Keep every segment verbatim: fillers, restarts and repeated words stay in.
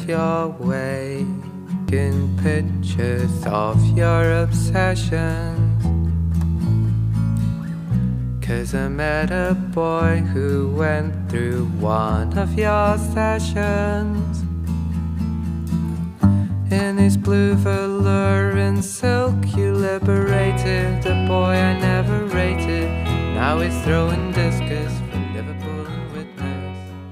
your way in pictures of your obsessions. 'Cause I met a boy who went through one of your sessions. In his blue velour and silk you liberated a boy I never rated. Now he's throwing discus from Liverpool and Witness.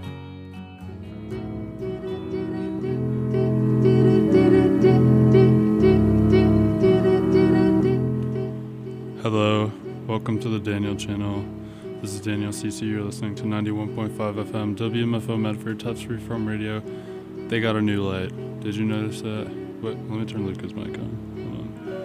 Hello, welcome to the Daniel channel. This is Daniel C C. You're listening to ninety-one point five F M W M F O Medford Touch Freeform Radio. They got a new light. Did you notice that? Wait, let me turn Luca's mic on. Hold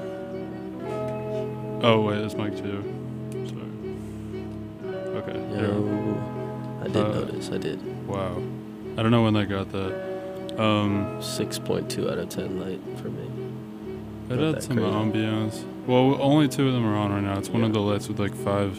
on. Oh wait, it's mic two. Sorry. Okay. Yo, I did uh, notice. I did. Wow. I don't know when they got that. Um, six point two out of ten light for me. It Not had that some crazy. ambiance. Well, only two of them are on right now. It's one Yeah. of the lights with like five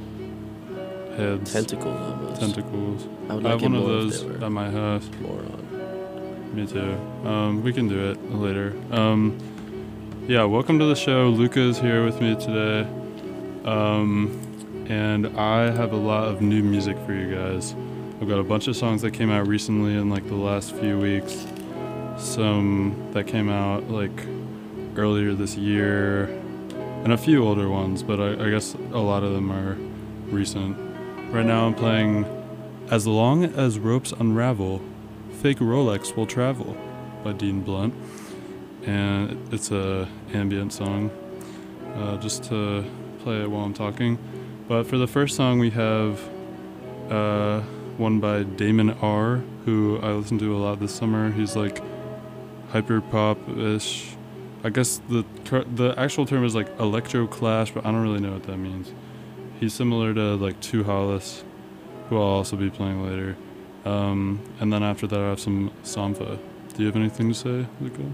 heads. Tentacles almost. Tentacles. I would I like have it one of more if those they were at my house. more on. Me too. Um, we can do it later. Um, yeah, welcome to the show. Luca is here with me today. Um, and I have a lot of new music for you guys. I've got a bunch of songs that came out recently in like the last few weeks. Some that came out like earlier this year, and a few older ones, but I, I guess a lot of them are recent. Right now I'm playing As Long as Ropes Unravel, Fake Rolex Will Travel by Dean Blunt, and it's a ambient song, uh, just to play it while I'm talking. But for the first song we have uh, one by Damon R, who I listened to a lot this summer. He's like hyper pop-ish. I guess the the actual term is like electro clash, but I don't really know what that means. He's similar to like Tu Hollis, who I'll also be playing later. Um, and then after that I have some Sampha. Do you have anything to say, Luca?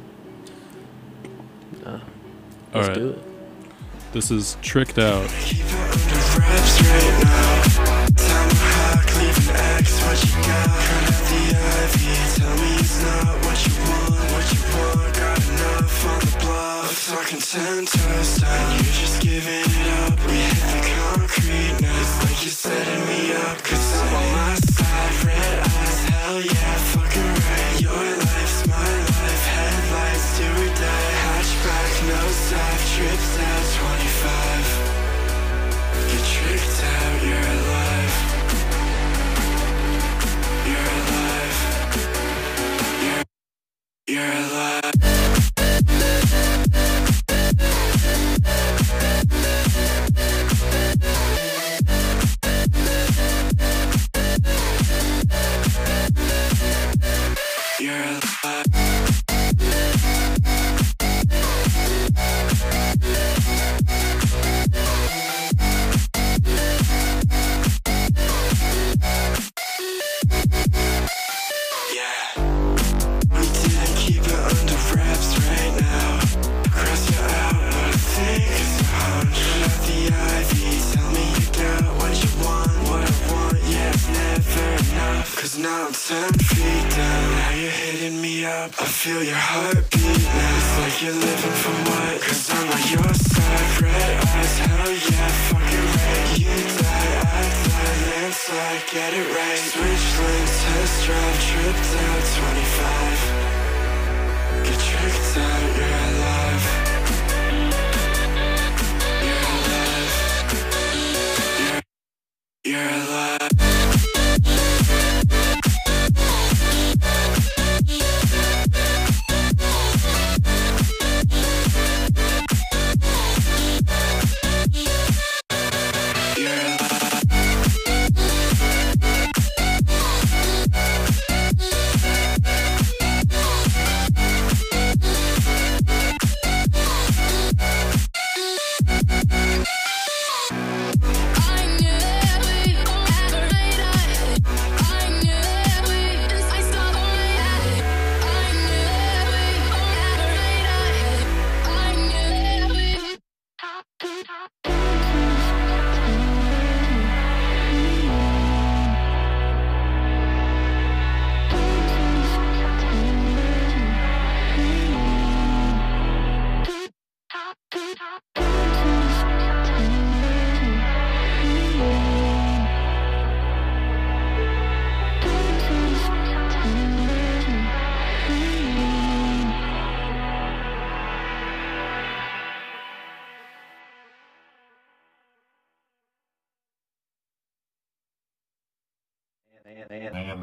Nah. All Let's right. do it. This is Tricked Out. Keep it under wraps right now. Tell me how, leaving X, what you got? Cut out the ivy. Tell me it's not what you want, what you want. Got enough on the block. I'm talking ten toes down. You're just giving it up. We hit the concrete now. It's like you're setting me up. Cause I'm on my side. Red eyes, hell yeah, fucking right. Your life's my life. Headlights, do or die. Hatchback, no side. Trips out, twenty-five. Get tricked out, you're alive. You're alive. You're, you're alive. You're alive. Now I'm ten feet down. Now you're hitting me up. I feel your heartbeat now. It's like you're living for what? Cause I'm on your side. Red eyes, hell yeah, fucking right. You die, I die, landslide, get it right. Switch lanes, test drive, tripped out, twenty-five. Get tricked out, you're alive. You're alive. You're, you're alive.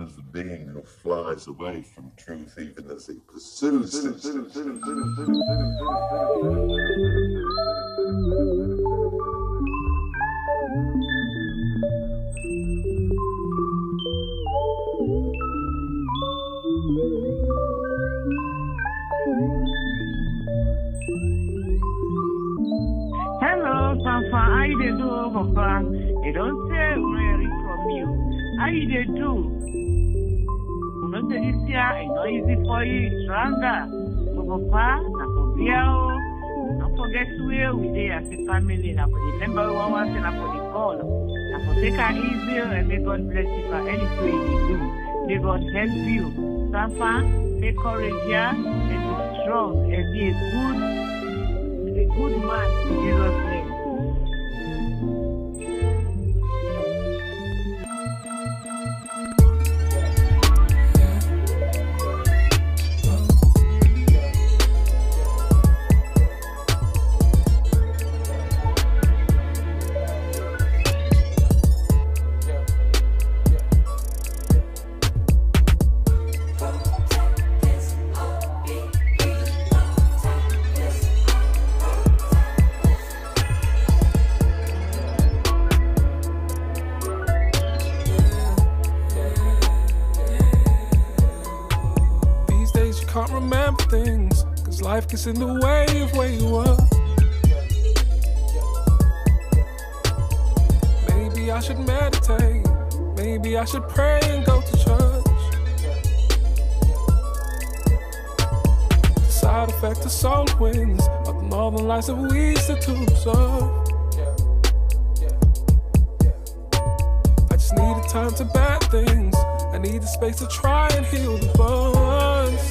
is the being who flies away from truth even as he pursues it. Hello, Papa. How you dey do, Papa? They don't say we hearing from you. How you dey do? You know, say this year it's not easy for you. It's stronger. So, Papa, na for Biao. Don't forget where we dey as a family. Na for the member one one say na for the call. Na for take her easy and may God bless you for anything you do. May God help you. Papa, take courage here and be strong and be a good, a good man in Jesus' name. Can't remember things, cause life gets in the way of where you were. Maybe I should meditate, maybe I should pray and go to church. The side effect of soul winds are the northern lights that we used to observe. I just needed time to bad things, I needed space to try and heal the burns.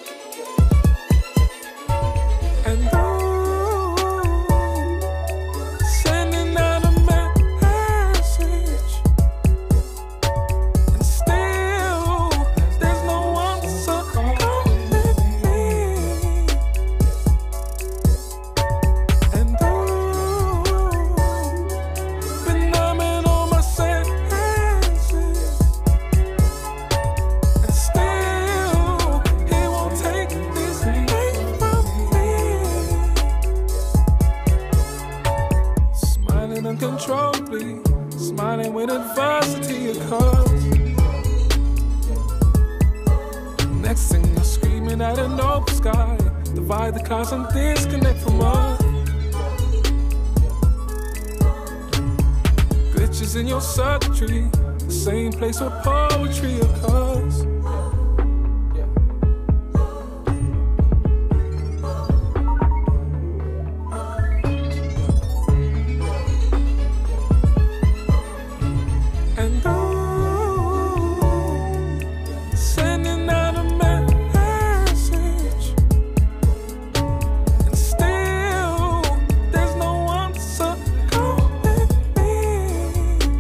And ooh, sending out a message, and still there's no answer calling me. And ooh, been numbing all my senses, and still he won't take this away from me. Smiling uncontrollably, smiling when adversity occurs. Next thing you're screaming at an open sky, divide the clouds and disconnect from us. Glitches in your circuitry, the same place where poetry occurs. And ooh, sending out a message, and still there's no answer calling me.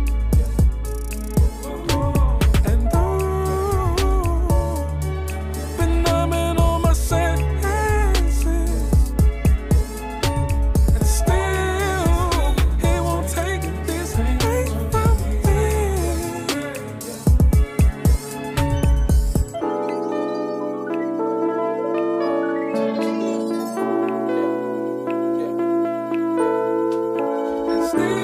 And ooh, been numbing all my senses, and still he won't take this away from me. And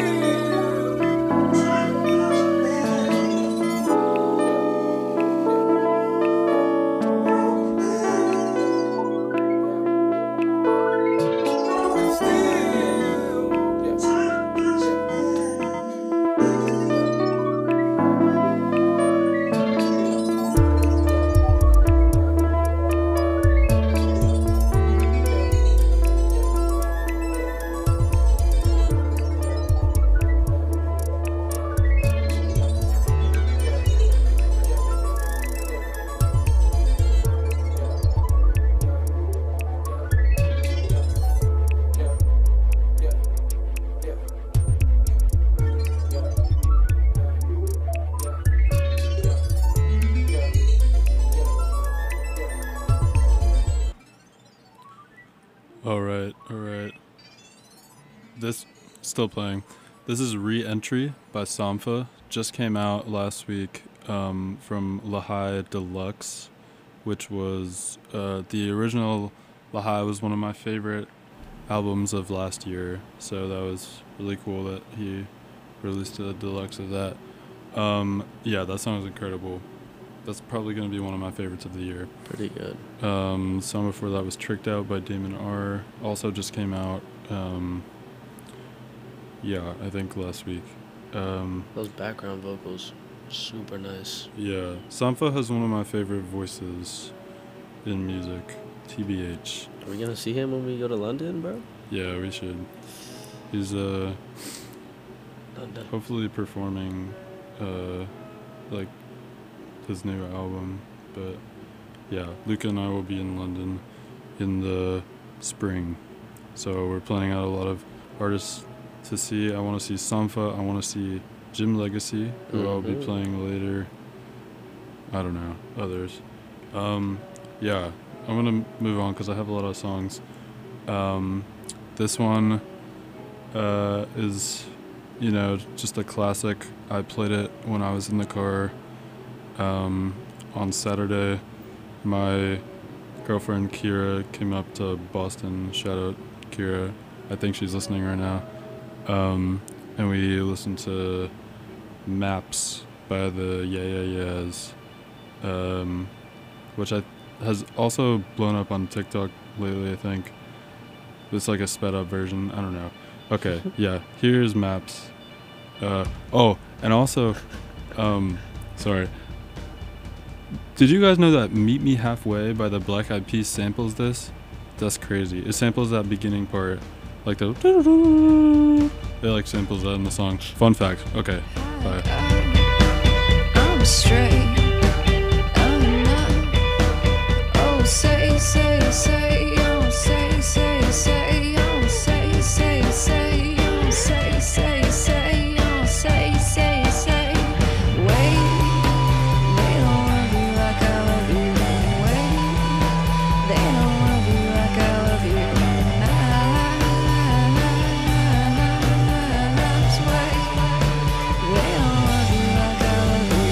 All right, all right. This still playing. This is Re-Entry by Sampha. Just came out last week. um, from Lahai Deluxe, which was uh, the original Lahai was one of my favorite albums of last year. So that was really cool that he released a deluxe of that. Um, yeah, that song is incredible. That's probably going to be one of my favorites of the year. Pretty good. Um, the song before that was Tricked Out by Damon R. Also just came out, um, yeah, I think last week. Um, Those background vocals, super nice. yeah, Sampha has one of my favorite voices in music, T B H. Are we gonna see him when we go to London, bro? Yeah, we should. He's uh, London. hopefully performing uh, like his new album, but yeah, Luca and I will be in London in the spring, so we're planning out a lot of artists to see. I want to see Sampha, I want to see Jim Legacy, who mm-hmm. I'll be playing later. I don't know, others. Um, yeah, I'm gonna move on because I have a lot of songs. Um, this one uh, is, you know, just a classic. I played it when I was in the car um, on Saturday. My girlfriend Kira came up to Boston. Shout out Kira. I think she's listening right now. Um, and we listened to Maps by the Yeah Yeah Yeahs, um, which I has also blown up on TikTok lately, I think. It's like a sped up version. I don't know. Okay, yeah. Here's Maps. Uh, oh, and also, um, sorry. Did you guys know that Meet Me Halfway by the Black Eyed Peas samples this? That's crazy. It samples that beginning part. Like the... It like samples that in the song. Fun fact. Okay, bye. I'm straight. I'm not. Oh, say, say, say. Oh, say, say, say. Oh, say, say, say. Oh, say, say, say. Oh, say, say, say. Wait. They don't wanna be like I love you. Wait. They don't wanna be like I love you. That's wait. They don't wanna be like I love you.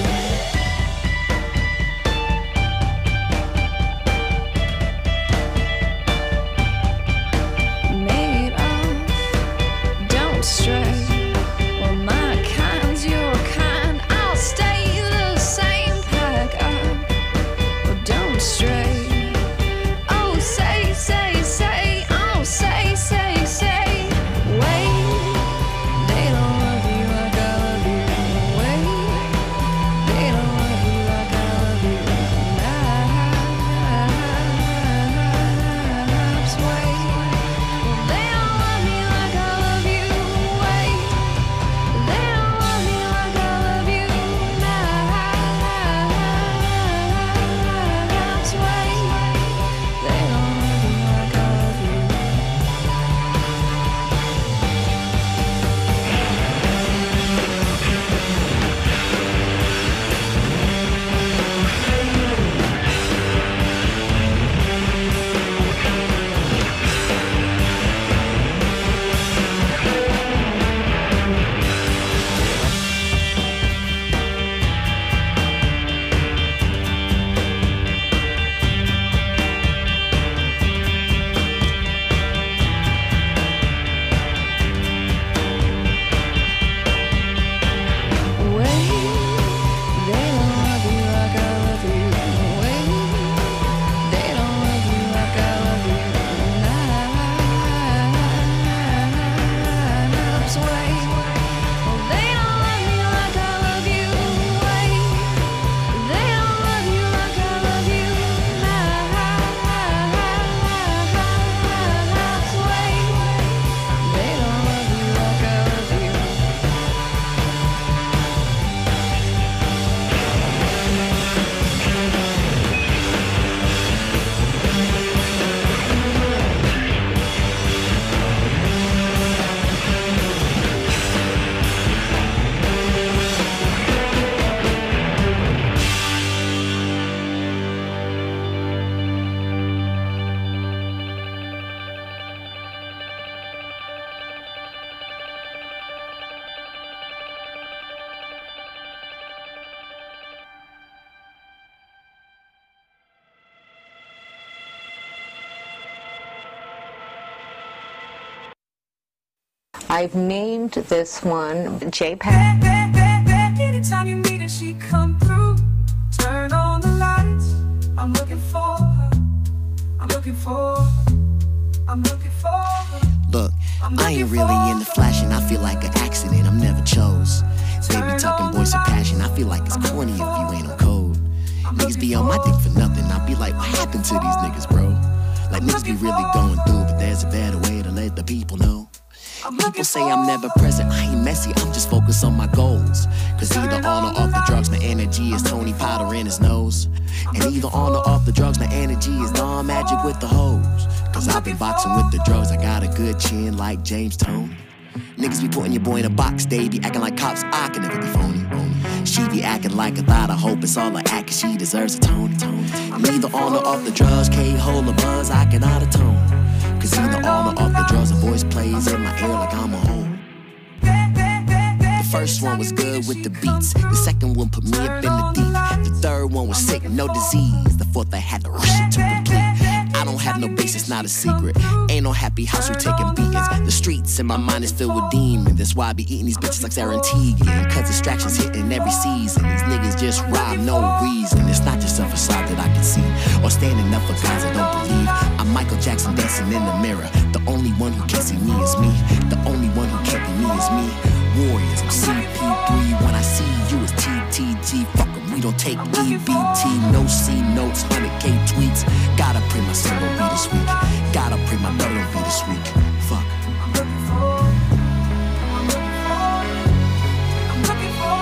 I've named this one JPEG. Anytime you need it, she come through. Turn on the lights. I'm looking for her. I'm looking for her. I'm looking for her. Look, I ain't really into flashing. I feel like an accident I'm never chose. Baby talking voice of passion. I feel like it's corny if you ain't on code. Niggas be on my dick for nothing. I be like, what happened to these niggas, bro? Like niggas be really going through, but there's a better way to let the people know. People say I'm never present, I ain't messy, I'm just focused on my goals. Cause either on or off the drugs, my energy is Tony Powder in his nose. And either on or off the drugs, my energy is non-magic with the hoes. Cause I've been boxing with the drugs, I got a good chin like James Tone. Niggas be putting your boy in a box, they be acting like cops, I can never be phony. She be acting like a thought, I hope it's all a act, cause she deserves a Tony. And either on or off the drugs, K-hole or buzz, I can out of tone. Cause either on or off the drugs, a voice plays in my ear like I'm a hoe. The first one was good with the beats. The second one put me up in the deep. The third one was sick, no disease. The fourth I had to rush it to complete. I don't have no basis, not a secret. Ain't no happy house, we taking beatings. The streets in my mind is filled with demons. That's why I be eating these bitches like Sarah and Tegan. Cause distractions hitting every season. These niggas just rob no reason. It's not just a facade that I can see, or standing up for guys I don't believe. I'm Michael Jackson dancing in the mirror. The only one who can't see me is me. The only one who can't be me is me. Warriors, I'm C P three. When I see you, it's T T G. Fuck 'em, we don't take E B T. No C notes, one hundred K tweets. Gotta pray my son don't be this week. Gotta pray my daughter don't be this week. Fuck. I'm looking for her. I'm looking for her. I'm looking for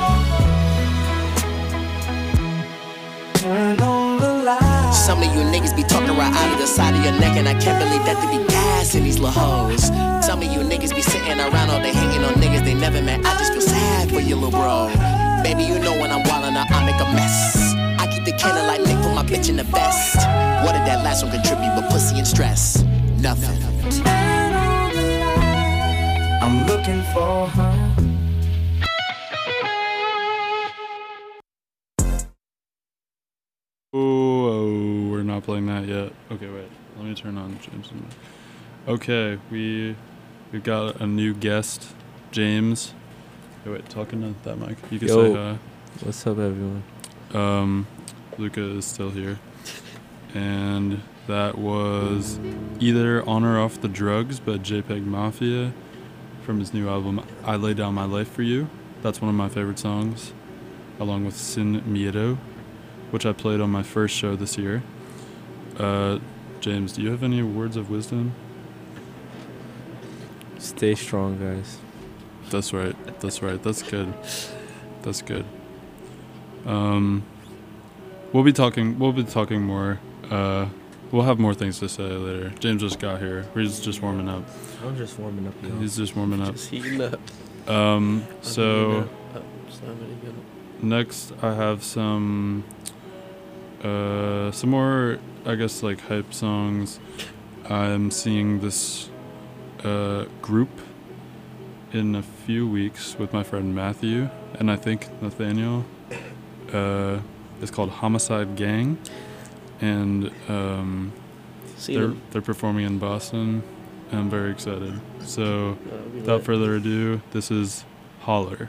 her. Turn on the lights. Some of you niggas be talking right out of the side of your neck, and I can't believe that they be gassing these little hoes. Some of you niggas be sitting around all day hanging on niggas they never met. I just feel sad for you, little bro. Baby, you know when I'm wildin' out, I make a mess. I keep the cannon like Nick, put my bitch in the vest. What did that last one contribute but pussy and stress? Nothing. I'm looking for her. Oh, oh, we're not playing that yet. Okay, wait. Let me turn on James. Okay, we we've got a new guest, James. Hey, wait, talking to that mic. You can Yo, say hi. What's up, everyone? Um, Luca is still here, and that was either On or Off the Drugs by JPEG Mafia from his new album I Lay Down My Life for You. That's one of my favorite songs, along with Sin Miedo, which I played on my first show this year. Uh, James, do you have any words of wisdom? Stay strong, guys. That's right. That's right. That's good. That's good. Um, we'll be talking. We'll be talking more. Uh, we'll have more things to say later. James just got here. He's just warming up. I'm just warming up, y'all. He's just warming up. Just heating up. Um. So Oh, somebody get it. next, I have some. Uh, some more, I guess, like hype songs. I'm seeing this uh, group in a few weeks with my friend Matthew and I think Nathaniel. Uh, it's called Homicide Gang, and um, Seen they're them. they're performing in Boston. And I'm very excited. So, That'll be without lit. further ado, this is Holler.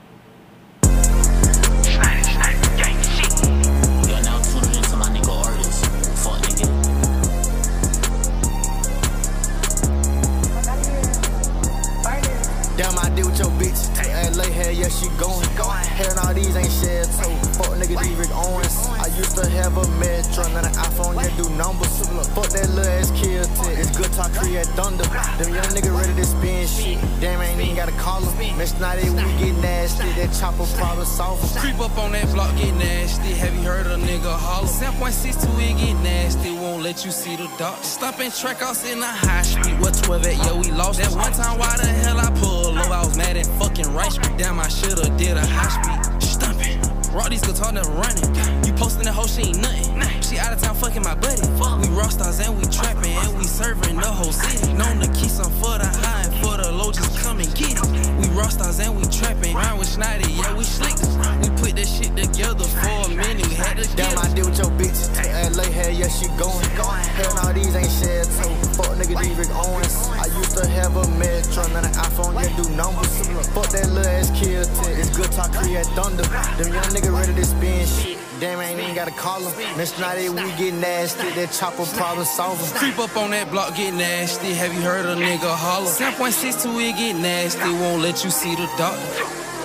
Damn, I deal with your bitch. Hey, lay hair, yeah, she going. Hair and all these ain't shared, so fuck nigga, D. Rick Owens. I used to have a Metro, and an iPhone that do numbers. Fuck that little ass kill tech. It's good talk, create thunder. Them young nigga ready to spin shit. Damn, ain't even got a collar. Miss Nighty, we get nasty. That chopper probably soft. Creep up on that block, get nasty. Have you heard a nigga holler? seven point six two, it get nasty. Won't let you see the dark. Stopping track outs in the high street. What twelve at, yo, we lost. That one time, why the hell I pull low? I was mad at fucking right street. Damn, I should've did a high speed. Stumping. Raw these guitar never running. You posting the whole shit ain't nothing. She out of town fucking my buddy. We rock stars and we trapping and we serving the whole city. Known to keep some for the high and for the low, just come and get it. We rock stars and we trapping. Rhyme with Schneider, yeah, we slick. We put that shit together for a minute. We had to Damn, I deal with your bitch. Hey, lay hair, yeah, she going. Hair and all these ain't shared, so fuck nigga, D. Rick Owens. I used to have have a Metro, not an iPhone, yeah, do numbers. Fuck that little ass kill tip. It's good talk, create thunder. Them young nigga ready to spin shit. Damn, I ain't even gotta call them. Next night, we get nasty. That chopper problem solver. Creep up on that block, get nasty. Have you heard a nigga holler? seven point six two, it get nasty. Won't let you see the doctor.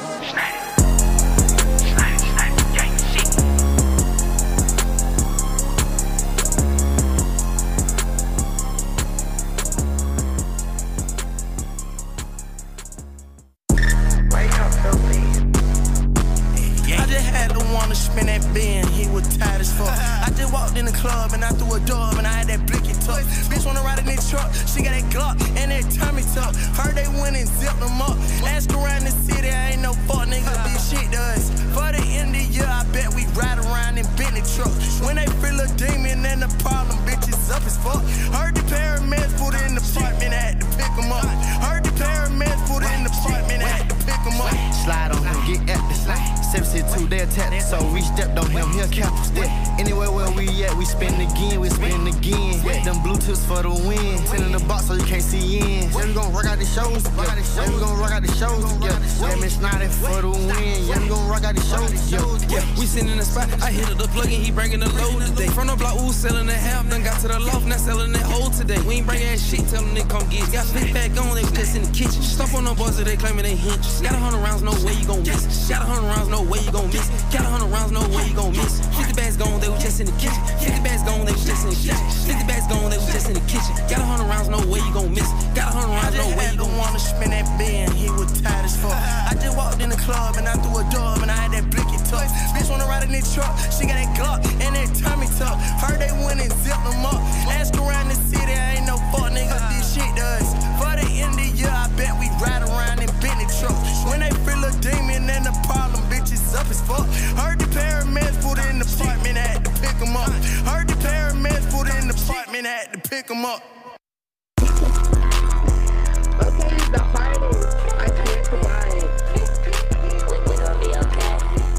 Spin that bin, he was tired as fuck. I just walked in the club and I threw a dub and I had that blicky tuck. Bitch wanna ride in that truck, she got that Glock and that tummy tuck. Heard they went and zipped them up. Ask around the city, I ain't no fuck nigga, this shit to us. For the end of the year, I bet we ride around in Bentley trucks. When they feel a demon and the problem, bitches up as fuck. Heard the paramedics put in the apartment, I had to pick them up. Heard the paramedics put in the apartment, I had to pick them up. Slide on him, get at the slide. seven six two, they attack, so we stepped on him, he'll cap us there. Anywhere where we at, we spin again, we spin again. Them Bluetooths for the win. Ten in the box so you can't see in. Yeah, we gon' rock out the shows together. Yeah, we gon' rock out the shows together. Yeah, Miss Snotty for the win. Yeah, we gon' rock out the shows together. Yeah, we sitting in the spot, I hit up the plug and he bringing the load today. From the block, ooh, selling the half, done got to the loft, now selling that whole today. We ain't bringing that shit, tell them they come get it. Got flip back on, they was just in the kitchen. Stop on them boys that they claiming they hinch. Got a hundred rounds, no way you gon' miss. Got a hundred rounds, no way you gon' miss. Got a hundred rounds, no way you gon' miss. fifty bags gone, they was just in the kitchen. fifty bags gone, they was just in the kitchen. fifty bags gone, they was just in the kitchen. Got a hundred rounds, no way you gon' miss. Got a hundred rounds, no way you gon' wanna spin that bin, he was tired as fuck. I just walked in the club and I threw a dub and I had that blicky tuck. Bitch wanna ride in that truck, she got that Glock and that tummy tuck. Heard they went and zipped them up. Ask around the city, I ain't no fuck nigga, this shit to us. For the end of the year, I bet we ride around in Bentley trucks. When they feel a demon and the problem, bitches up as fuck. Heard the paramedics put in the apartment, I had to pick them up. Heard the paramedics put in the apartment, I had to pick them up. Okay, the hardest I can't survive. We're gonna be okay.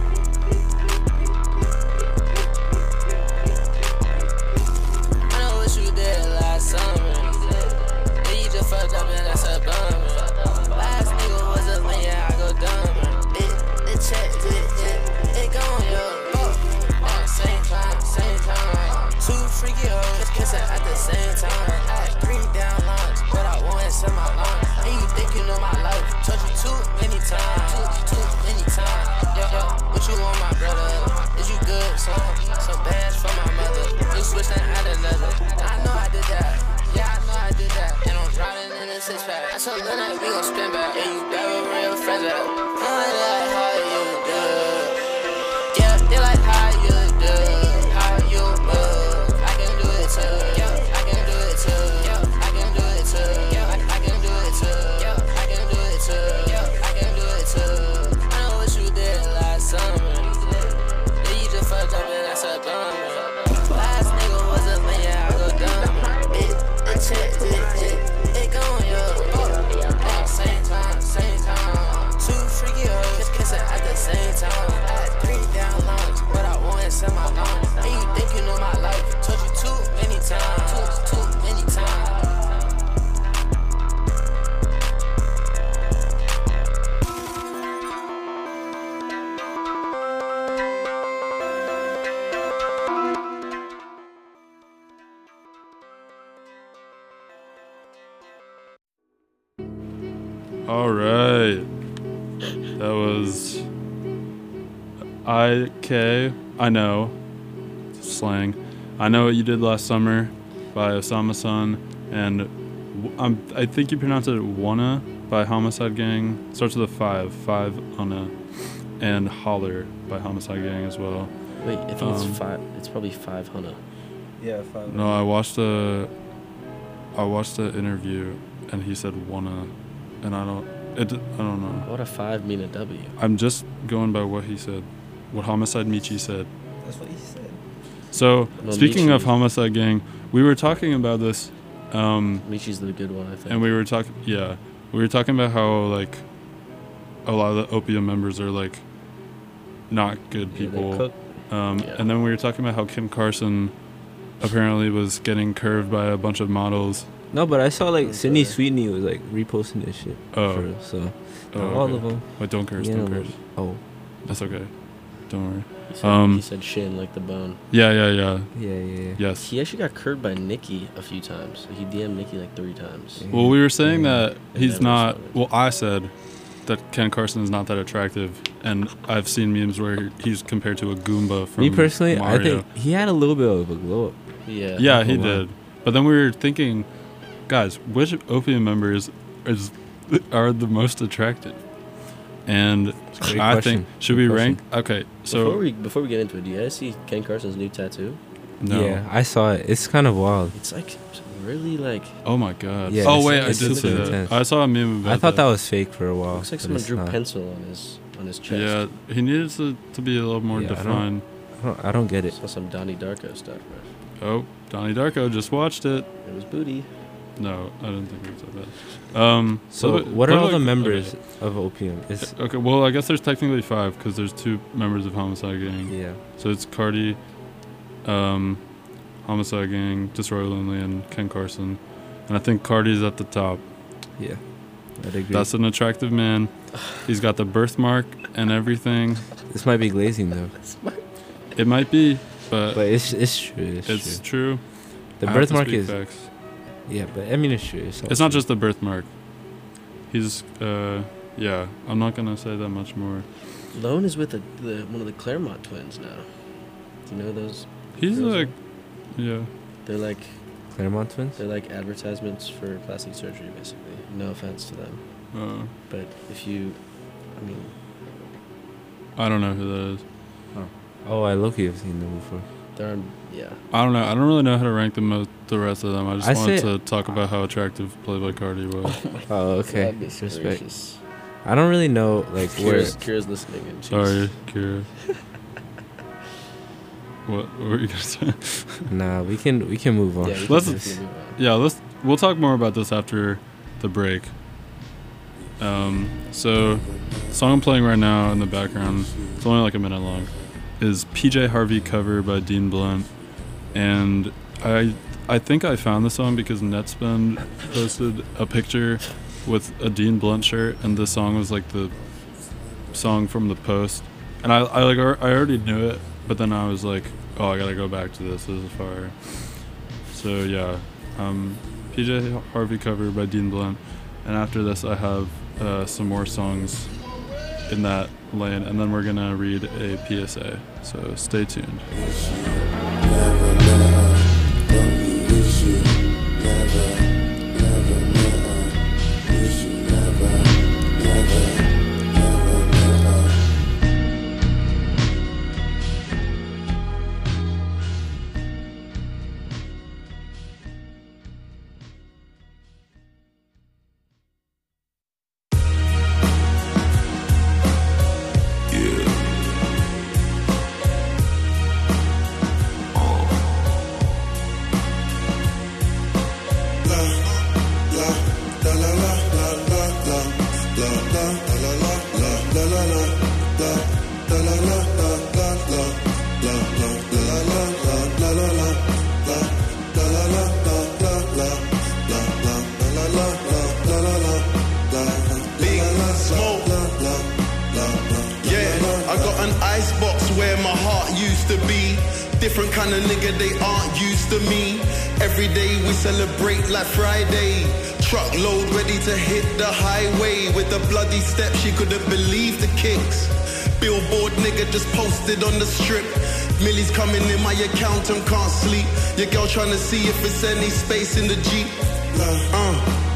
I know what you did last summer. Yeah, you just fucked up and that's a bummer. Last nigga was a man, yeah, I go dumber. It, it check, it, it, it gon' yo. Oh, same time, same time. Two freaky hoes kissing at the same time. I had three down lines, but I wanted some my line. And you think you know my life? Told you too many times, too, too many times. Yo, yo, what you want, my brother? Is you good, son? So bad for my mother. You switched and add another. I know I did that. Yeah, I know I did that. And I'm riding in a six pack. I told Lil' we gon' spin back. And you grab a real friends back. I like how you do. Yeah, they like how you do. How you move. I can do it too. Yeah, I can do it too. Yeah, I can do it too. Yeah, I, I can do it too. Yeah, I can do it too. Yeah, I can do it too. I know what you did last summer. Yeah, you just fucked up and that's a bummer. Last nigga was a man, yeah, I go dumb. It, it check, it, it, it gon' yo. Oh, same time, same time. Two freaky hoes kissing at the same time. I had three down lines, but I wanted some my line. And you think you know my life? Told you too many times, too, too many times. All right. That was I K. I know. Slang. I Know What You Did Last Summer by Osama Sun. And w- um, I think you pronounce it Wanna by Homicide Gang. Starts with a five. Five Unna. And Holler by Homicide Gang as well. Wait, I think Um, it's five. It's probably five hundred. Yeah, five. No, I watched the I watched the interview and he said Wanna. And I don't, it, I don't know. What a five mean a W? I'm just going by what he said, what Homicide Michi said. That's what he said. So, No, speaking Michi- of Homicide Gang, we were talking about this. Um, Michi's the good one, I think. and we were talking, yeah, we were talking about how, like, a lot of the Opium members are, like, not good Yeah, they people. cook. Um, Yeah. And then we were talking about how Kim Carson apparently was getting curved by a bunch of models No, but I saw like Sydney Sweetney was like reposting this shit. Oh. for- so Oh, all okay. of them. Wait, don't curse, Yeah, don't like- curse. Oh, That's okay. Don't worry. He said, Um, he said shin like the bone. Yeah, yeah, yeah. Yeah, yeah, yeah. Yes. He actually got curved by Nikki a few times. He D M'd Nikki like three times. Well, we were saying that And he's never not. responded. Well, I said that Ken Carson is not that attractive, and I've seen memes where he's compared to a Goomba from Me personally, Mario. I think he had a little bit of a glow up. Yeah, Yeah. he Oh, wow. did. But then we were thinking, guys, which Opium members is are the most attractive? And a great I question. think should Good we rank? question. Okay, so before we before we get into it, do you guys see Ken Carson's new tattoo? No. Yeah, I saw it. It's kind of wild. It's like really like. Oh my god. Yeah, oh it's- wait, I it's did see super that. intense. I saw a meme about I thought that. that was fake for a while. Looks like but someone it's drew not. pencil on his on his chest. Yeah, he needed to, to be a little more Yeah, I don't- defined. I don't, I don't get it. Saw some Donnie Darko stuff, bro. Oh, Donnie Darko just watched it. It was booty. No, I didn't think it was that bad. Um, So, but- what are but all the like- members okay. of Opium? Is Okay, well, I guess there's technically five because there's two members of Homicide Gang. Yeah. So it's Cardi, um, Homicide Gang, Destroy Lonely, and Ken Carson. And I think Cardi's at the top. Yeah, I'd agree. That's an attractive man. He's got the birthmark and everything. This might be glazing though. It might be, but, But it's it's true. It's, it's true. true. The I have to birthmark speak is. facts. Yeah, but I mean it's true. It's, all It's not true. just the birthmark. He's, uh, yeah, I'm not going to say that much more. Lone is with the, the one of the Claremont twins now. Do you know those? He's girls? like, yeah. They're like Claremont twins. they're like advertisements for plastic surgery, basically. No offense to them, Uh, but if you, I mean, I don't know who that is. Oh, I low-key have seen them before. they're on, yeah. I don't know. I don't really know how to rank the mo- the rest of them. I just I wanted say- to talk about how attractive Playboy Cardi was. Oh, okay. Goodness Respect. gracious. I don't really know like where. Kira's, Kira's listening. And she's, Sorry, Kira. What, what were you gonna say? Nah, we can we can move on. Yeah, we Let's- can definitely move on. Yeah, let's. We'll talk more about this after the break. Um, so, the song I'm playing right now in the background, it's only like a minute long, is P J Harvey cover by Dean Blunt, and I I think I found the song because Netspend posted a picture with a Dean Blunt shirt, and this song was like the song from the post, and I I like I already knew it, but then I was like, oh, I gotta go back to this. This is fire. So yeah, um, P J Harvey cover by Dean Blunt, and after this I have uh, some more songs in that lane, and then we're gonna read a P S A. So stay tuned. Yeah, I got an icebox where my heart used to be. Different kind of nigga, they aren't used to me. Every day we celebrate like Friday. Truckload ready to hit the highway. With the bloody steps, she couldn't believe the kicks. Billboard nigga just posted on the strip. Millie's coming in my account and can't sleep. Your girl trying to see if it's any space in the Jeep. Uh.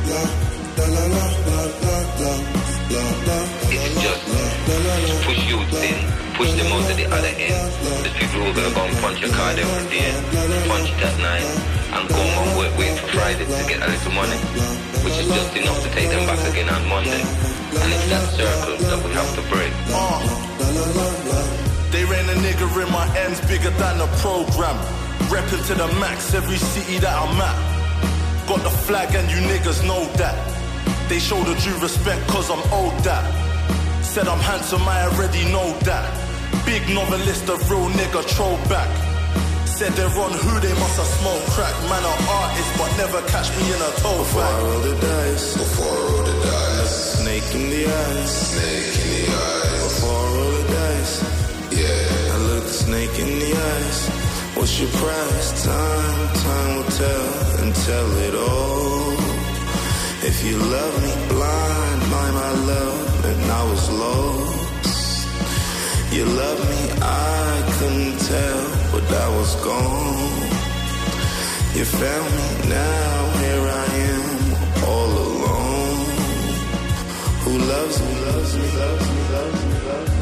It's just push you in, push them out to the other end. The people who are gonna go and punch your card every day, punch it at night, and go and wait, wait for Friday to get a little money, which is just enough to take them back again on Monday. And it's that circle that we have to break. Uh, they ran a nigga in my ends bigger than the program. Repping to the max every city that I'm at. Got the flag and you niggas know that. They show the due respect cause I'm owed that. Said I'm handsome, I already know that. Big novelist, a real nigga throwback. Said they're on who they must have smoked crack. Man are artists, but never catch me in a toe Before I fight. roll the dice, before I roll the dice, Snake in the eyes, snake in the eyes. before I roll the dice. Yeah, I look the snake in the eyes. What's your price? Time, time will tell and tell it all. If you love me blind, by my love, and I was lost. You love me, I couldn't tell, but I was gone. You found me, now here I am, all alone. Who loves me, loves me, loves me, loves me, loves me.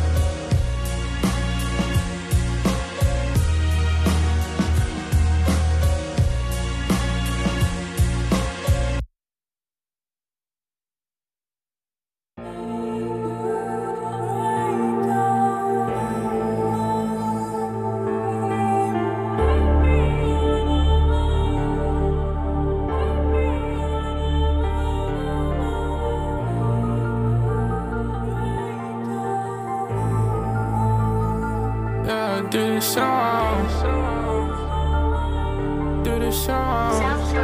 Yeah, do this song. Do this song.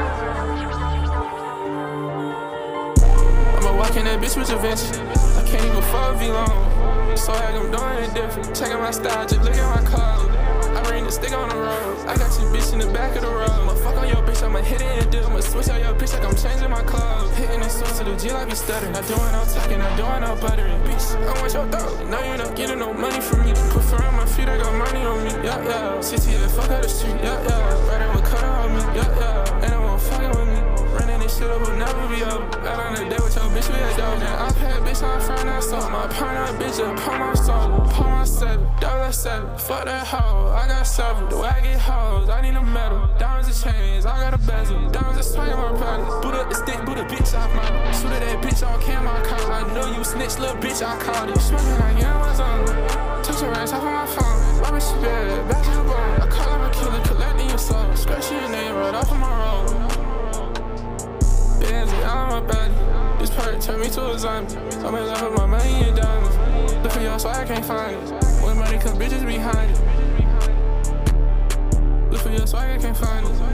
I'ma walk in that bitch with a venture. I can't even fuck V long. So like I'm doing it different. Checking my style, just look at my clothes. I bring the stick on the road. I got your bitch in the back of the road. I'ma fuck on your bitch, I'ma hit it and dip. I'ma switch on your bitch like I'm changing my clothes. Hitting the switch to the G like be stuttering. Not doing no talking, not doing no buttering. Bitch, I want your throat. No, you're not getting no money from me. Put fur on my feet, I got money on me. Yeah, yeah. C T F, fuck out the street. Yeah, yeah. Right with cutter on me. Yeah, yeah. And I won't fucking with me. Running this shit up will never be over. Got on a day with your bitch, we a dog. And I pay a bitch on front, I saw my partner, bitch, up, pull my soul. Pull my seven, double seven. Fuck that hoe, I got several. The way I get hoes, I need a medal. Diamonds and chains, I got a bezel. Diamonds and swing my pockets. Boot up the stick, boot a bitch off my. Shoot at that bitch on cam, I call. I know you snitch, little bitch, I called you. Smoking like Amazon. Touch your ass off on my phone. My bitch is bad, back to the bone. I call her a killer, collecting your soul. Scratch your name right off of my road. Benzie, I'm my body. This part turned me to a zombie. I'm in love with my money and diamonds. Look for your so I can't find it. When money come, bitches behind it. Look for your swag, I can't find it.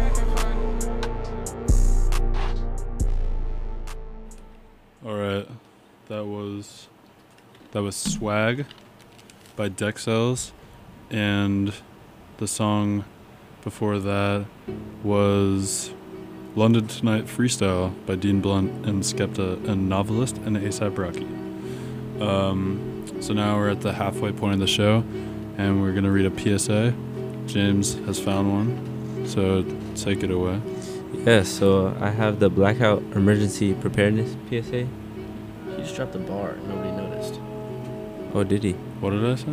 All right, that was that was Swag by Dexels, and the song before that was London Tonight Freestyle by Dean Blunt and Skepta and Novelist and A$AP Rocky. Um, so now we're at the halfway point of the show, and we're gonna read a P S A. James has found one, so take it away. Yeah, so I have the Blackout Emergency Preparedness P S A. He just dropped the bar. Nobody noticed. Oh, did he? What did I say?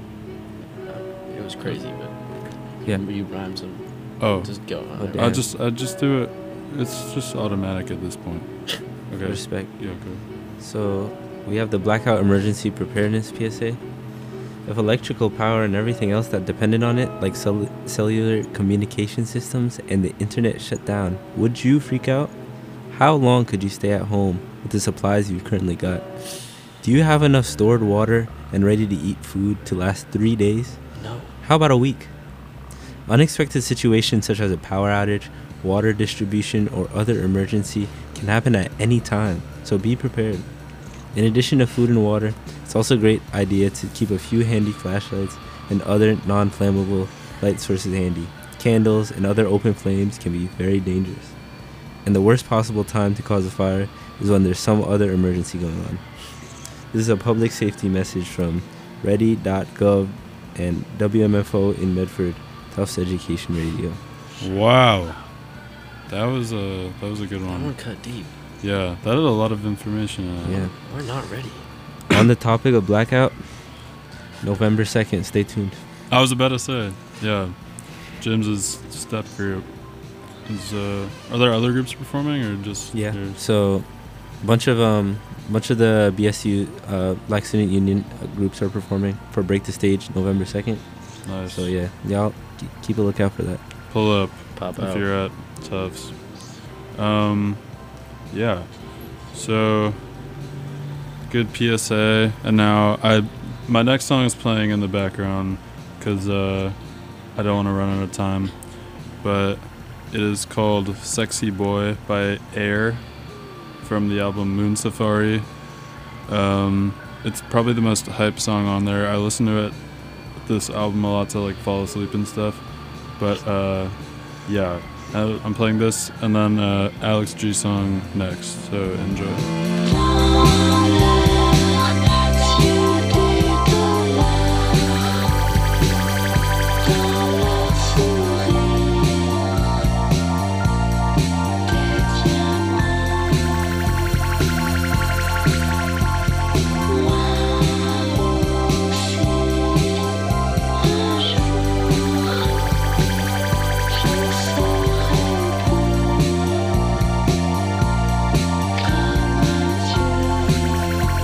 Uh, it was crazy, but yeah, you rhymed some. Oh, just go. Oh, I just I just do it. It's just automatic at this point. Okay. Respect. Yeah, good. So we have the Blackout Emergency Preparedness P S A. If electrical power and everything else that depended on it, like cell- cellular communication systems and the internet shut down, would you freak out? How long could you stay at home with the supplies you've currently got? Do you have enough stored water and ready to eat food to last three days? No. How about a week? Unexpected situations such as a power outage, water distribution, or other emergency can happen at any time, so be prepared. In addition to food and water, it's also a great idea to keep a few handy flashlights and other non-flammable light sources handy. Candles and other open flames can be very dangerous. And the worst possible time to cause a fire is when there's some other emergency going on. This is a public safety message from ready dot gov and W M F O in Medford, Tufts Education Radio. Wow. That was a that was a good one. That one cut deep. Yeah, that had a lot of information in it. Yeah. We're not ready. On the topic of blackout, November second, stay tuned. I was about to say, yeah, James's step group. Is, uh, are there other groups performing or just Yeah. yours? So, bunch of um, bunch of the B S U uh, Black Student Union uh, groups are performing for Break the Stage November second. Nice. So yeah, y'all k- keep a lookout for that. Pull up Pop if out. you're at Tufts. Um, yeah. So good P S A, and now I my next song is playing in the background because uh, I don't want to run out of time, but it is called Sexy Boy by Air from the album Moon Safari. Um, it's probably the most hype song on there. I listen to it, this album a lot to like fall asleep and stuff. But uh, yeah, I, I'm playing this and then uh, Alex G song next, so enjoy. Come on.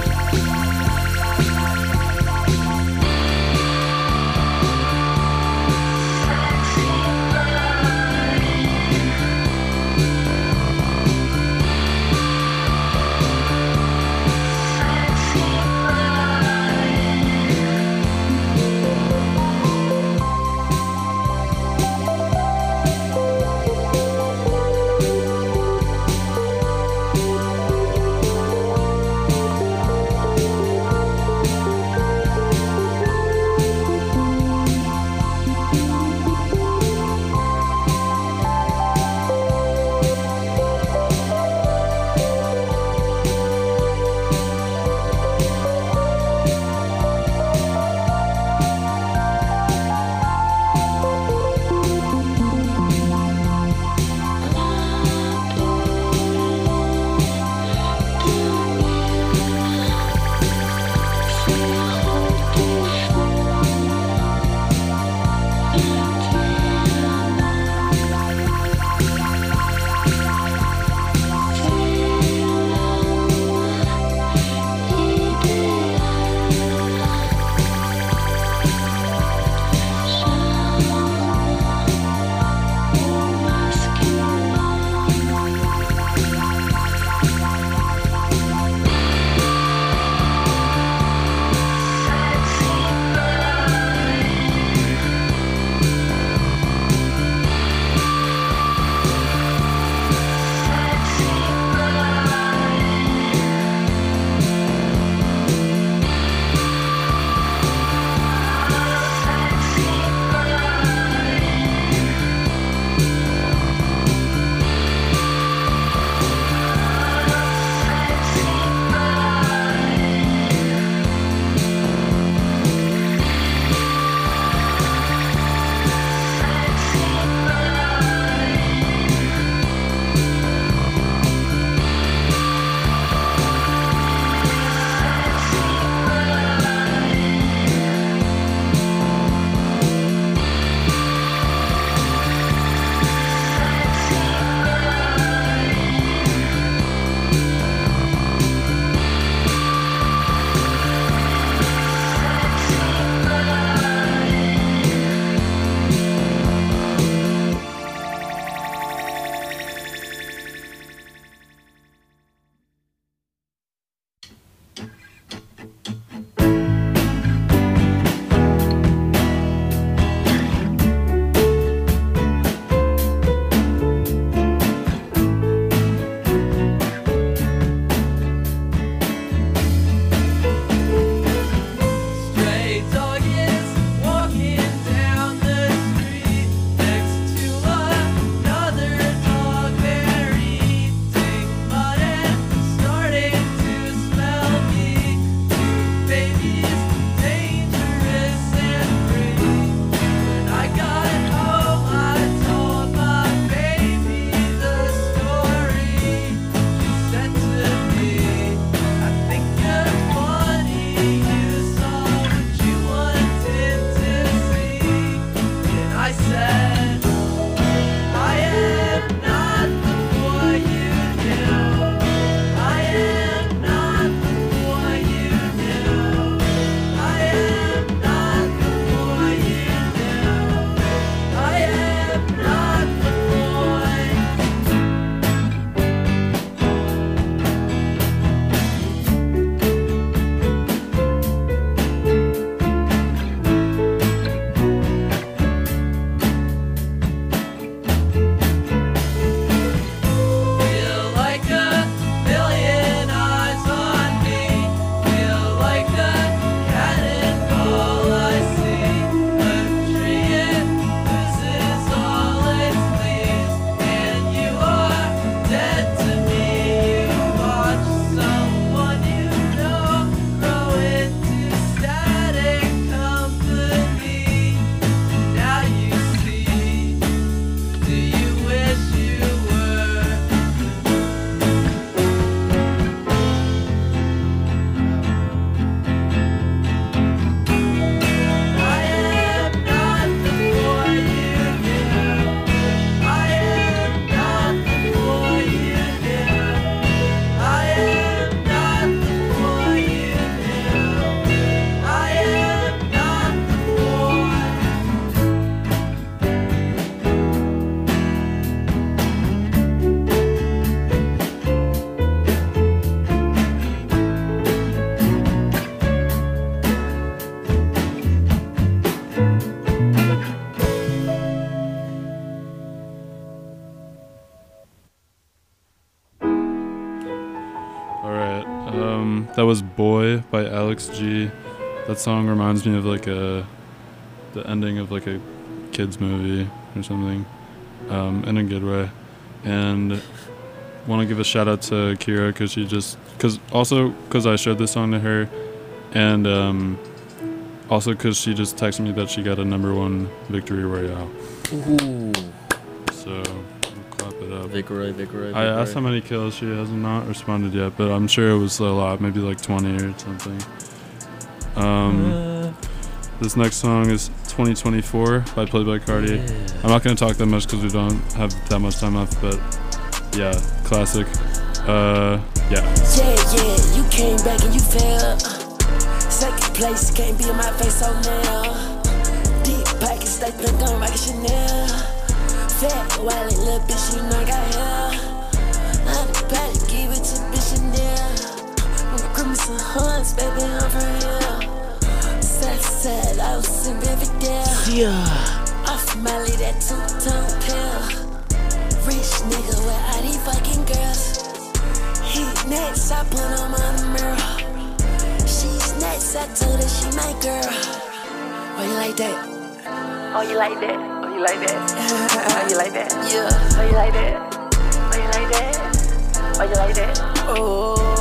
Um, that was Boy by Alex G. That song reminds me of like a, the ending of like a kid's movie or something, um, in a good way. And want to give a shout out to Kira because she just, cause also because I showed this song to her, and um, also because she just texted me that she got a number one victory royale. Ooh. So clap it up. Vicroy, Vicroy, I asked how many kills she has not responded yet, but I'm sure it was a lot, maybe like twenty or something. Um, uh. This next song is twenty twenty-four by Playboi Carti. Yeah. I'm not going to talk that much because we don't have that much time left, but yeah, classic. Uh, yeah. Yeah, yeah, you came back and you failed. Second place, can't be in my face, so now. Deep pockets, they think I'm rockin' Chanel. Fat, wallet, little bitch, you know I got hair. I'm the patty, give it to bitch Chanel. I'm grab me some hunts, baby, I'm for real. Sad, sad, I was in Riverdale. Yeah. Off Molly, that two-tone pill. Rich nigga with all these fucking girls. He next, I put him on the mirror. She's next, I told her she my girl. Oh, you like that? Oh, you like that? Oh, you like that? Oh, you like that? Yeah. Oh, you like that? Oh, you like that? Oh, you like that? Oh.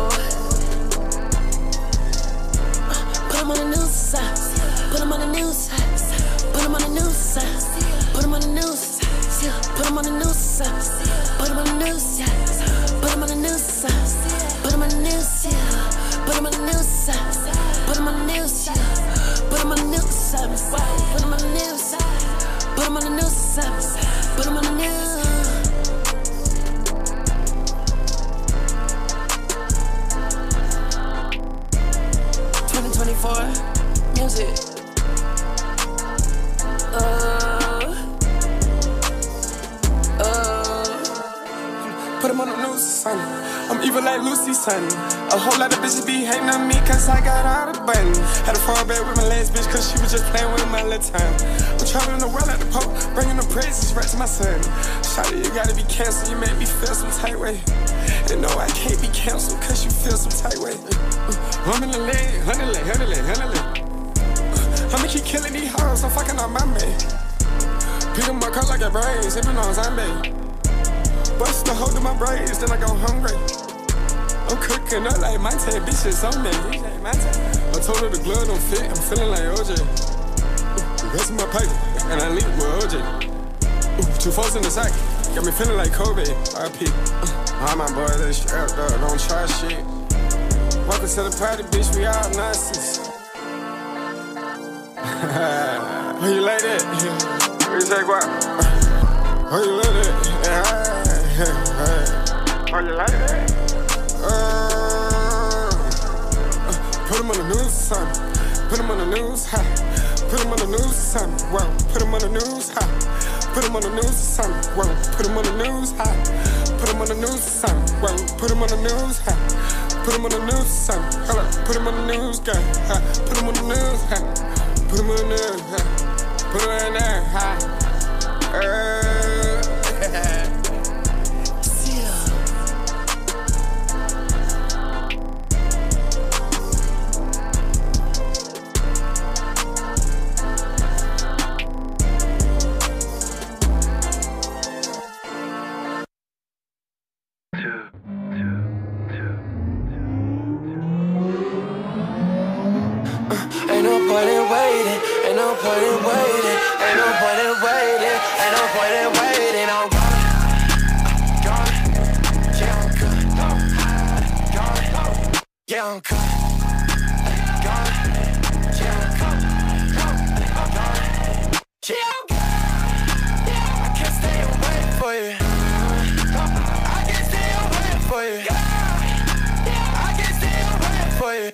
Put him on the news, put him on the news, put him on the news, put him on the news, put him on the news, put him on the news, put him on the news, put him on the news, put him on the news, put him on the news, put him on the news, put him on the news, put him on the news, put him on the news. twenty twenty-four music. Uh, uh, Put him on the news, son. I'm evil like Lucy, son. A whole lot of bitches be hating on me cause I got all the buttons. Had to fall back with my last bitch cause she was just playing with my little time. I'm traveling the world like the Pope, bringing the praises right to my son. Shawty, you gotta be canceled, you make me feel some tight way. And no, I can't be canceled cause you feel some tight way. I'm in the leg, honey leg, honey leg, honey leg. I'ma keep killing these hoes, I'm fucking on my man. Pick them up, cut like a brain, sipping on zombie. Bust the hole to my braids, then I go hungry. I'm cooking up like my tape, bitches on me. I told her the glove don't fit, I'm feeling like O J. Ooh, the rest of my paper, and I leave it with O J. Ooh, two folks in the sack, got me feeling like Kobe, R I P. Uh, all my boys, they strapped up, don't try shit. Welcome to the party, bitch, we all nonsense. How you like that? What you say, what? How you like that? How you like that? Uh, put him on the news, son. Put him on the news, ha. Put him on the news, son. Whoa. Put him on the news, ha. Put him on the news, son. Whoa. Put him on the news, ha. Put him on the news, son. Whoa. Put him on the news, ha. Put him on the news, son. Hold up. Put him on the news, guy. Ha. Put him on the news, ha. Put him on the news, ha. Put him in there, ha. Uh. Ain't no point in waiting, ain't no point in waiting, ain't no point in waiting, ain't no point in waiting. I'm gone, gone, yeah I'm good, gone, gone, yeah I'm good, gone, yeah I'm good, I'm gone, yeah I'm good, yeah I can't stay away for you, I can't stay away for you, I can't stay away for you.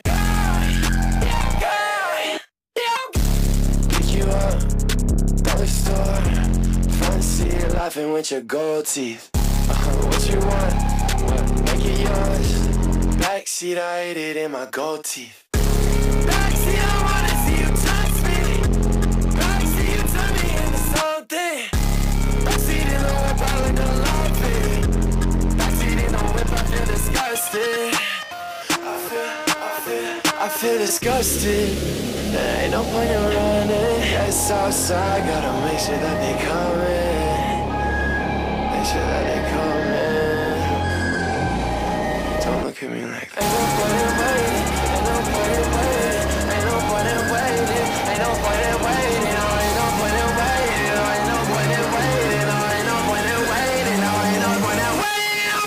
Store, front seat, laughing with your gold teeth. Uh-huh, what you want? What? Make it yours. Backseat, I ate it in my gold teeth. Backseat, I wanna see you touch me. Backseat, you turn me into something. Backseat in the whip, I look a love it. Backseat in the whip, I feel disgusted. feel disgusted. There ain't no point in running. Yes, outside, gotta make sure that they coming. Make sure that they coming. Don't look at me like that. Ain't no point in waiting. Ain't no point in waiting. Ain't no point in waiting. Ain't no point in waiting. Oh, ain't no point in waiting. Oh, ain't no point in waiting. Oh, ain't no point in waiting. Oh, ain't no point in waiting.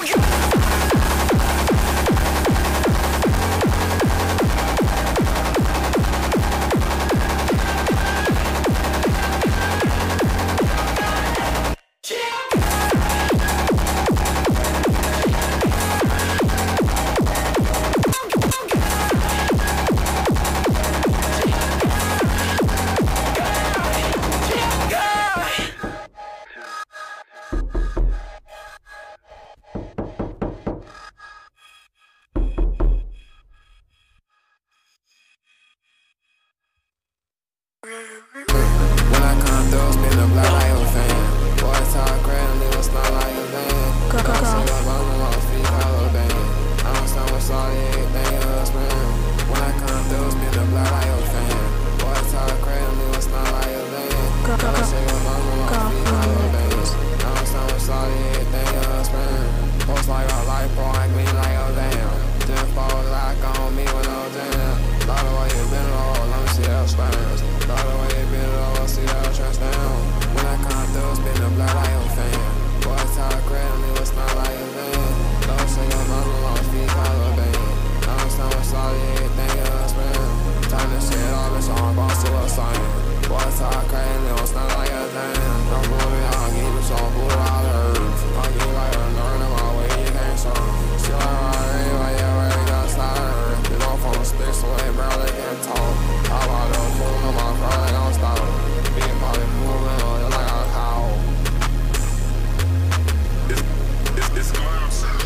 When I come through, spin the block like a fan. Boys talk grand, little stuff like a van. Go, go, go. I'm on feet, hollow band. I'm somewhere sorry, everything husband. When I come through, spin the block like a fan. Boys talk grand, little stuff like a van. Go, go, go. I'm on feet, hollow band. I'm somewhere sorry, everything husband. Post like a light, bro, I gleam like a damn. Then fall like on me with no jam. Lot of way you been all, let me see that spines. Lot of way you been all, see that trash down. When I come through, spin the block like a fan. Boys talk grand, little stuff like a van. Don't say your mama lost feet, hollow band. I'm somewhere sorry, everything husband. Time to shit all this on, boss to a sign. Boys talk grand, little stuff like a damn. Don't move it, I'll give you some food, I'll hurt. I'll give you like a nerd in my way, you can't serve. See like my way, yeah, where you got started. You don't phone stick, so they barely can talk. How about the phone on my car, they gon' stop. Big body moving on you like a cow. It's, it's, it's my sound.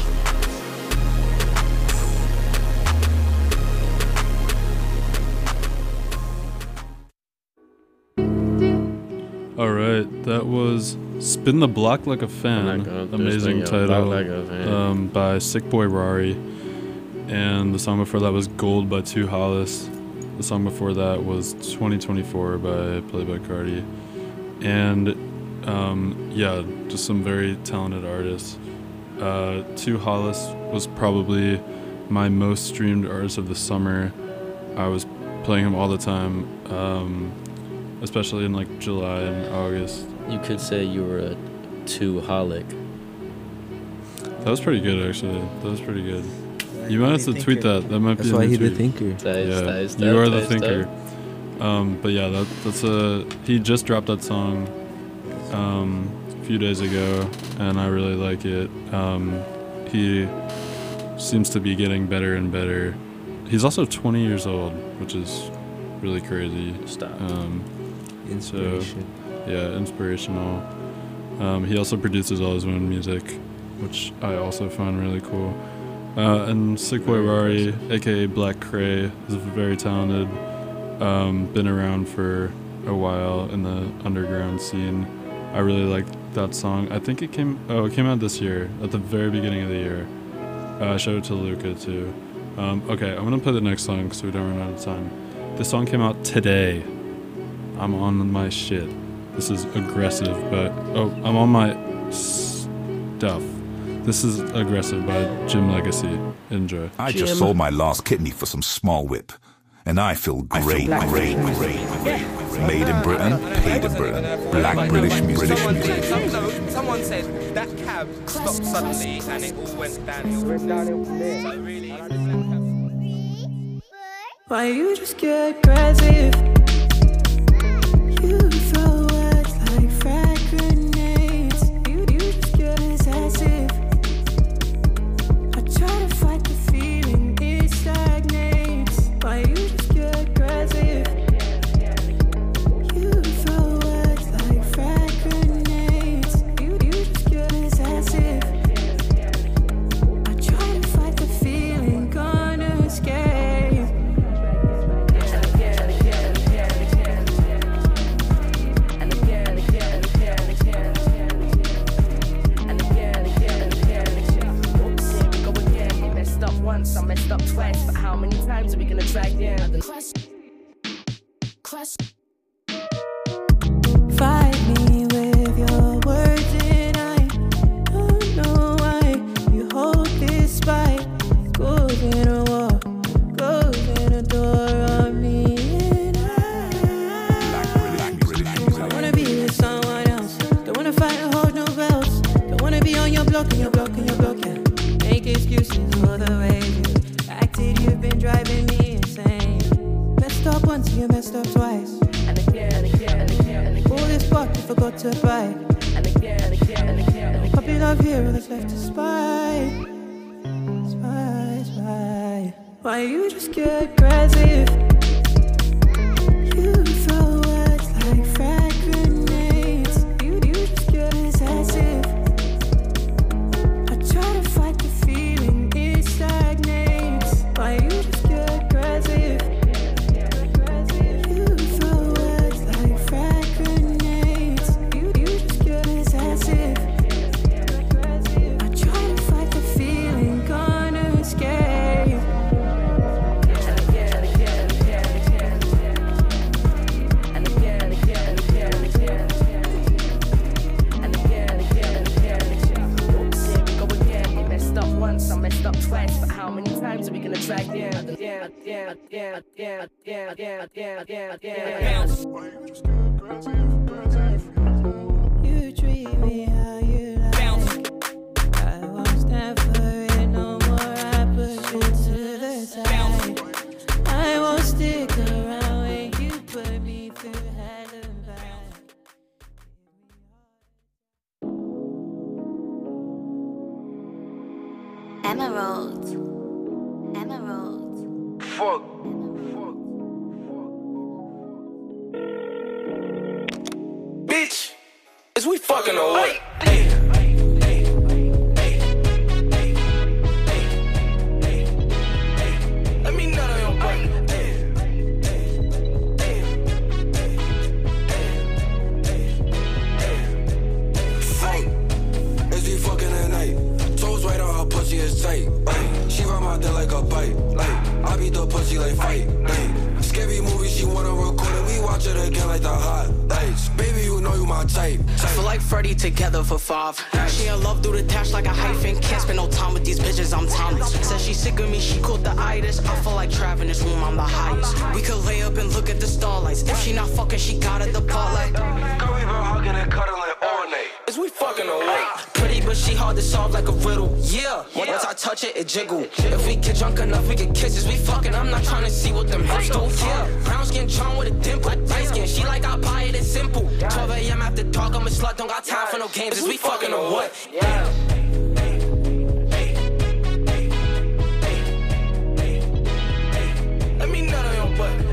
Alright, that was Spin the Block Like a Fan. Amazing title. Like a fan. Um, by Sick Boy Rari. And the song before that was Gold by Two Hollis. The song before that was twenty twenty-four by Playboi Carti. And um, yeah, just some very talented artists. Uh, Two Hollis was probably my most streamed artist of the summer. I was playing him all the time, um, especially in like July and August. You could say you were a two-holic. That was pretty good, actually. That was pretty good. You might have to tweet that. That might That's be. why in he's the the tweet. thinker. That is, Yeah, that is you dope, are that the is thinker. dope. Um, but yeah, that that's a. He just dropped that song um, a few days ago, and I really like it. Um, he seems to be getting better and better. He's also twenty years old, which is really crazy. Stop. Um, Inspiration. So, yeah, inspirational. Um, he also produces all his own music, which I also find really cool. Uh, and Sick Boy Rari, aka Black Cray, is very talented. Um, been around for a while in the underground scene. I really like that song. I think it came. Oh, it came out this year, at the very beginning of the year. Uh, I showed it to Luca too. Um, okay, I'm gonna play the next song so we don't run out of time. This song came out today. I'm on my shit. This is aggressive, but oh, I'm on my stuff. This is Aggressive by Jim Legacy. Enjoy. I just sold my last kidney for some small whip, and I feel great, I feel great, great, great. Made in Britain, paid in Britain. Black British music. British music. Some, someone said that cab stopped suddenly and it all went downhill. So really, why you just get aggressive? You throw words like frag grenades. You, you just get possessive. I try to fight the feeling, it stagnates. Why you just get aggressive? You throw words like frag grenades. You, you just get possessive. I try to fight the feeling, gonna escape. blocking your block and your block, yeah. Make excuses for the ways you acted, you've been driving me insane. Messed up once, you messed up twice. And again, and again, and again, and again. All this fuck you forgot to buy. And again, and again, and again. Puppy love here, all that's left to spy. Spy, spy. Why you just get aggressive? You throw words like frag grenades. You, you just get possessive. I try to fight the feeling, it stagnates. Why you just get aggressive? You throw words like frag grenades. You, you just get possessive. I try to fight the feeling, gonna escape. I messed up twice, but how many times are we gonna try again? Yeah, yeah, yeah, yeah, yeah, yeah, yeah, yeah, yeah. You treat me how you like. I won't stand for it no more. I push it to the side. I won't stick around when you put me through hell and back. Emerald. Emerald. Fuck. Bitch, is we fucking or what? Hey. Let me nut on your butt. Fuck. Is we fucking at night? Toes right on her pussy is tight. Ay. She ride my dick like a bite. Like, I beat the pussy like fight. Ay. Scary movie, she wanna record it. We watch it again like the highlights. Baby, you know you my type. I feel like Freddy together for five. She in love through the dash like a hyphen. Can't spend no time with these bitches, I'm timeless. Says she sick of me, she caught the itis. I feel like Trav in this room, I'm the highest. We could lay up and look at the starlights. If she not fucking, she got at the part like. Girl, we been hugging and cuddling all night. Is we fucking or what? Pretty, but she hard to solve like a riddle. Yeah, once I touch it, it jiggle. If we get drunk enough, we get kisses. We fucking, I'm not trying to see what them hips do. Yeah, brown skin, charm with a dimple. Light skin, she like I buy it, it's simple. twelve a m after dark, I'm a slut, don't got time for no games. Is we fucking or what? Yeah. Let me nut on your butt.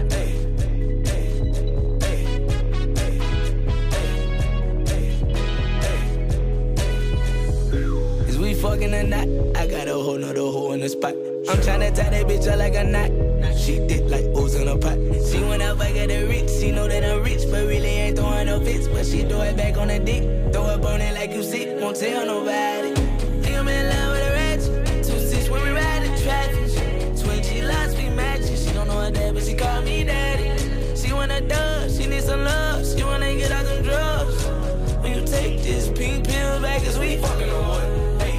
We fucking or not? I got a whole nother hole in the spot. I'm tryna tie that bitch up like a knot. She did like O's in a pot. She went up back at the rich. She know that I'm rich, but really ain't throwing no fits. But she throw it back on the dick. Throw it on it like you sick. Won't tell nobody. Think I'm in love with a ratchet. Two six when we ride the traffic. Twenty lots we matching. She don't know her dad, but she call me daddy. She wanna dub. She need some love. She wanna get out them drugs. When you take this pink pill back, cause we fucking on what?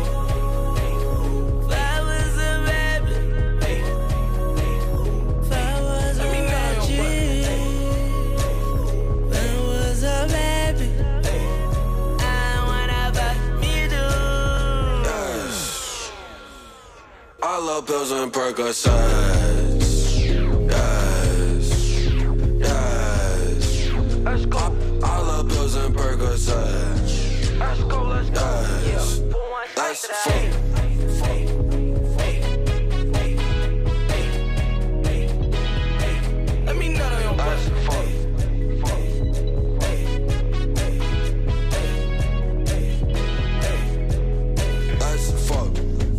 I love pills and Percocets. Yes, yes. Let's go. I, I love pills and Percocets. Let's go, let's go. Yes. Yeah. Let's fuck. Let me nut on your butt. Let's fuck.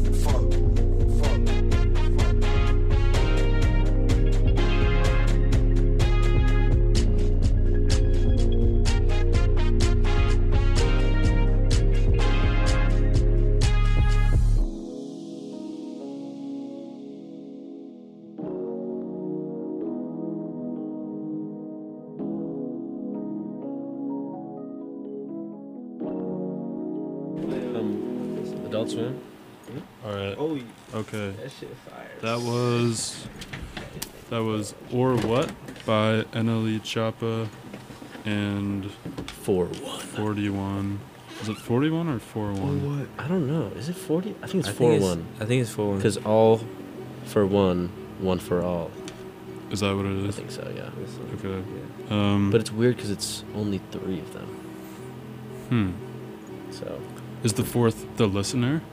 Adult Swim. All right. Oh, okay. that shit fire. That was that was Or What by N L E Choppa and four one forty-one. Is it forty-one or four one? What? I don't know. Is it forty? I think it's I four think it's- one. I think it's four one. Because all for one, one for all. Is that what it is? I think so, yeah. Okay. Um, But it's weird because it's only three of them. Hmm. So. Is the fourth the listener?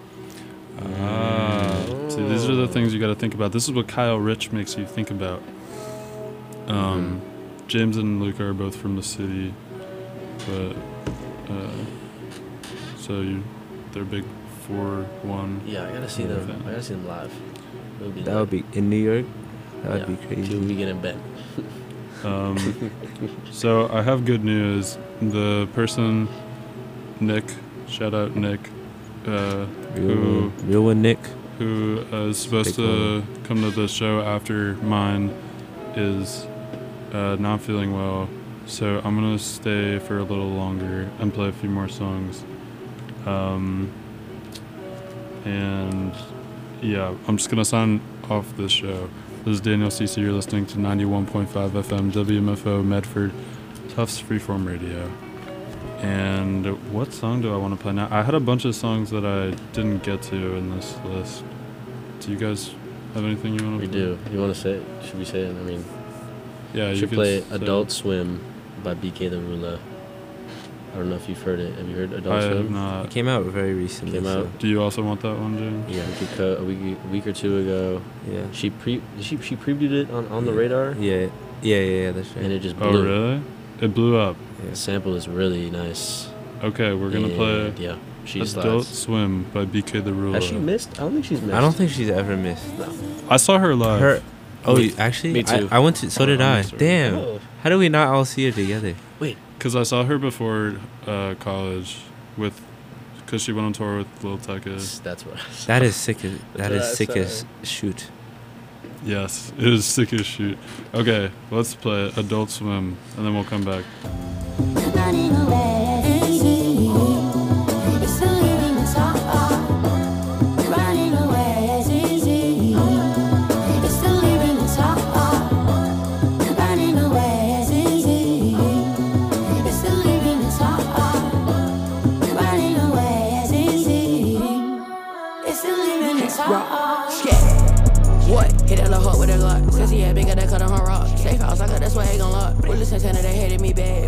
Ah. See, these are the things you got to think about. This is what Kyle Rich makes you think about. Um, Mm-hmm. James and Luca are both from the city, but uh, so you, they're big four one. Yeah, I gotta see them. I gotta see them live. It would be That lit. would be in New York. That would Yeah, be crazy. Two weekend in bed. Um, so I have good news. The person, Nick, shout out Nick, uh, Real who one- real one Nick. who uh, is supposed Big to come to the show after mine, is uh, not feeling well. So I'm gonna stay for a little longer and play a few more songs. Um, and yeah, I'm just gonna sign off this show. This is Daniel C C. You're listening to ninety-one point five F M W M F O Medford, Tufts Freeform Radio. And what song do I want to play now? I had a bunch of songs that I didn't get to in this list. Do you guys have anything you want to We play? do. You want to say it? Should we say it? I mean, Yeah, we you should could play say Adult it. Swim by B K the Ruler. I don't know if you've heard it. Have you heard Adult I Swim? have not. It came out very recently. Came so- out. Do you also want that one, James? Yeah, we could cut a week, a week or two ago. Yeah. She pre she she previewed it on, on the radar. Yeah, yeah, yeah, yeah. That's right. And it just Oh, blew. really? It blew up. The sample is really nice. Okay, we're gonna play And, yeah, she Adult slides. Swim by B K the Ruler. Has she missed? I don't think she's missed. I don't think she's ever missed. No. I saw her live. Her. Oh, Me- you- actually, me too. I, I went to. So did Oh, I. I'm sorry. Damn. Oh. How do we not all see her together? Wait. Because I saw her before uh, college with, because she went on tour with Lil Tecca. That's what. That is sick as. That what is I sick said. as shoot. Yes, it is sick as shoot. Okay, let's play Adult Swim, and then we'll come back. Running away is easy. It's still leaving the top. Running away is easy. It's still leaving the top. Running away is easy. It's still leaving the top. Running away is easy. It's still leaving the top. Yeah. What? Hit that little hook with a Glock. Says he had bigger that cut on her rock. Safe house, I got that's why he gon' lock. Bullets Santana, they hated me bad.